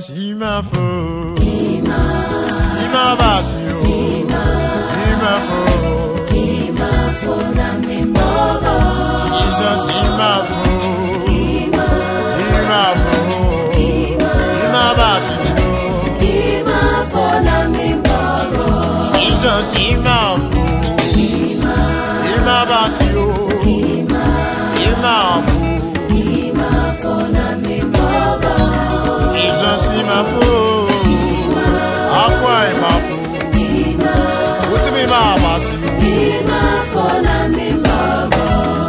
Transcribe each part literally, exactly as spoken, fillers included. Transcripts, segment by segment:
Jesus, ima fo, ima, ima basio, ima, ima fo, ima fo na mimbogo. Jesus, ima fo, ima, ima fo, ima, ima basio, ima fo na mimbogo. Jesus, ima fo, ima, ima basio, ima, ima fo, ima fo na mimbogo. Jesus, ima fo, akwa ima fo, uti mi ma basi, ima fo na mimbogo.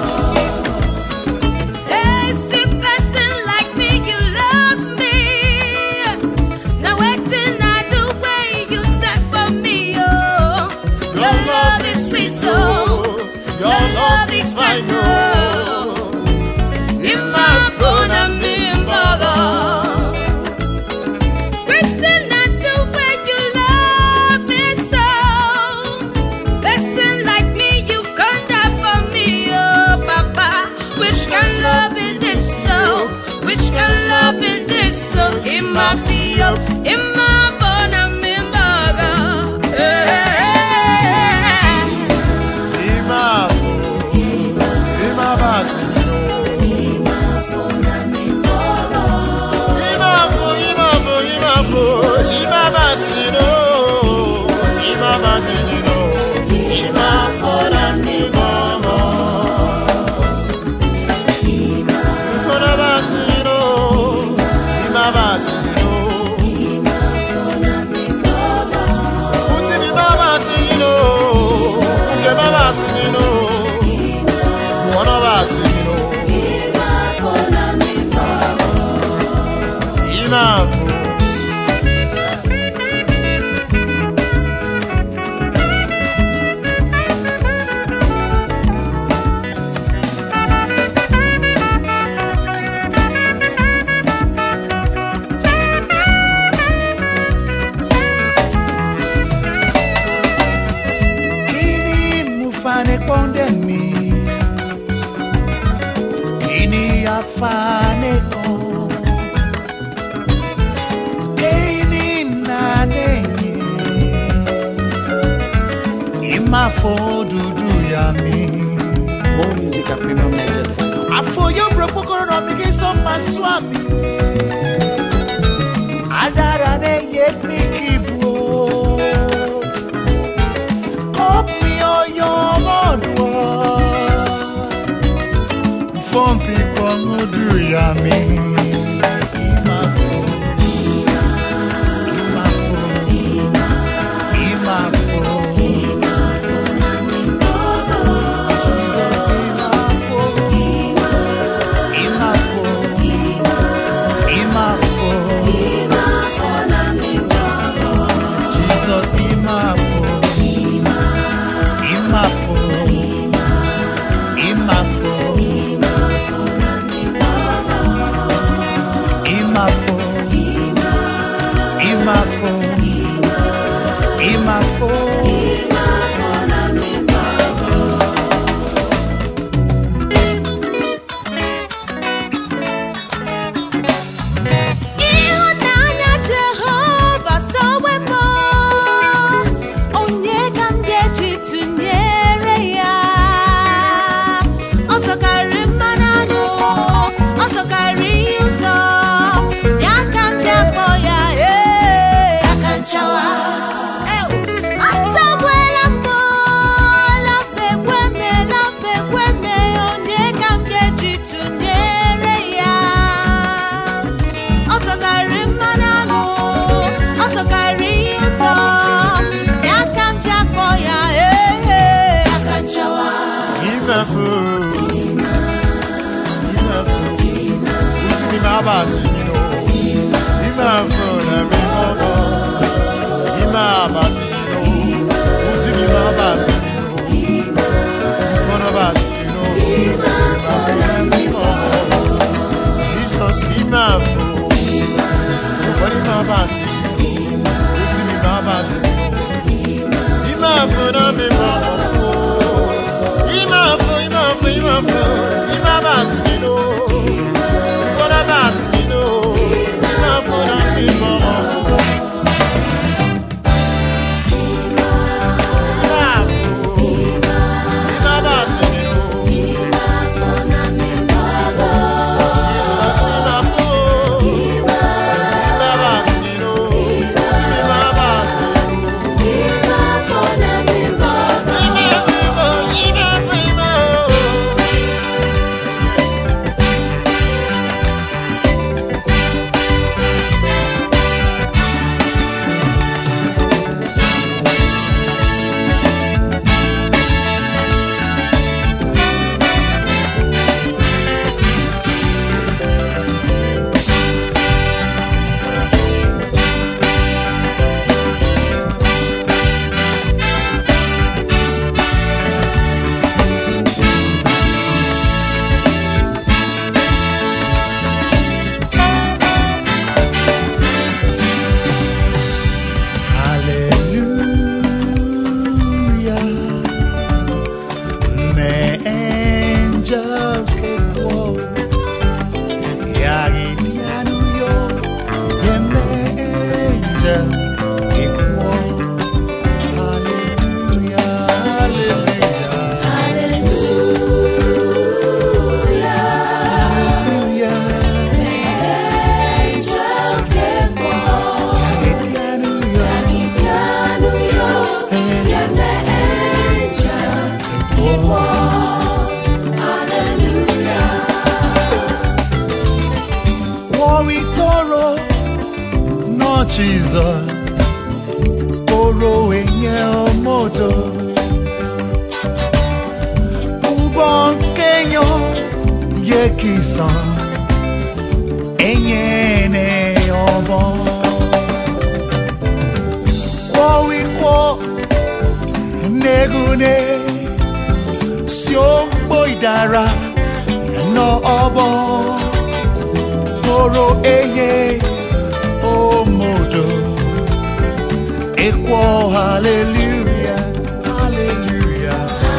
Hey, see person like me, you love me. Now waiting I do way you die for me, oh. Your love is sweet, oh. Your love is fine, oh. Ima fo na mimbogo. Ima fio, ima bona mimbaga. Ima fo, ima, ima basi, ima fo na mimbogo. Ima fo, ima fo, ima fo, ima basi no, ima basi no, ima fo na mimbogo. Ima fo na basi no, ima basi. Enough. Kini mufane konde mi, kini afane kon. Ima fo dudu ya mi. More music at premium media dot com. Afo yo broke pokoro no mi kiso maswami. Adara ne yet mi kibo. Kopi o yo modwo. Fon fi pongo du ya mi. Ima fo, ima fo, ima fo. Ima fo, ima, ima fo, uti mi ma basi no. Ima fo na mimbogo, ima basi no. Uti mi ma basi no, fo na basi no. Ima fo na mimbogo, Jesus ima fo, fo ni ma basi no. Uti mi ma basi no, ima fo na mimbogo. Ima fo, ima fo, ima fo, ima basi no. For the basi no, ima fo na mimbogo. Jesus oro enye omodo ubon kenyo yekisan enye ne obon kwa wiko negune sio boidara no obon oro enye omodo equal hallelujah hallelujah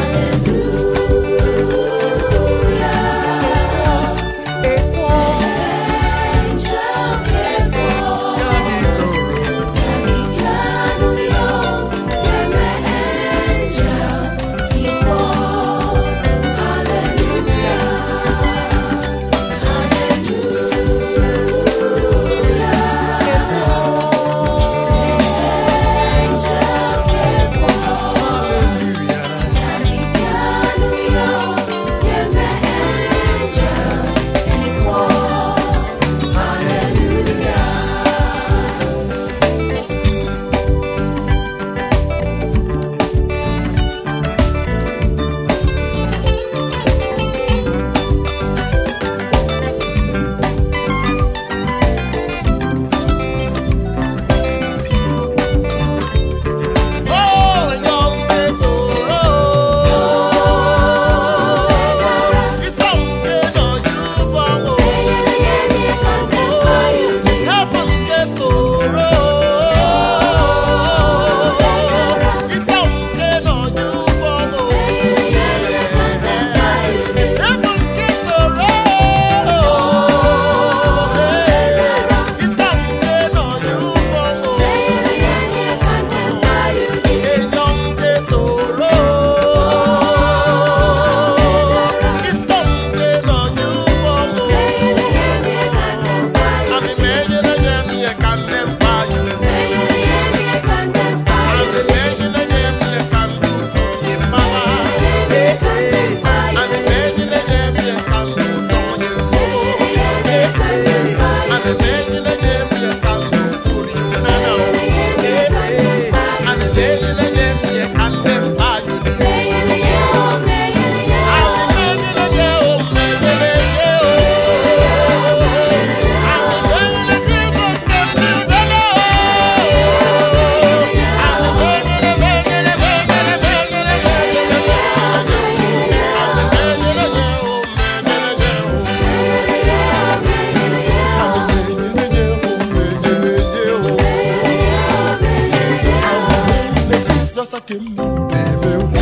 Jesus akim baby.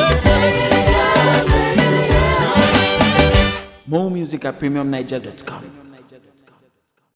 More music at premium niger dot com.